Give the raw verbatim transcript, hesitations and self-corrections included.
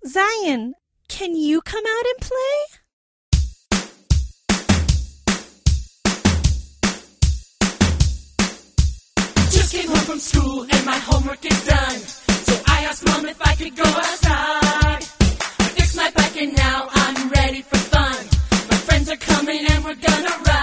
Zion, can you come out and play? Just came home from school and my homework is done. So I asked Mom if I could go outside. I fixed my bike and now I'm ready for fun. My friends are coming and we're gonna ride.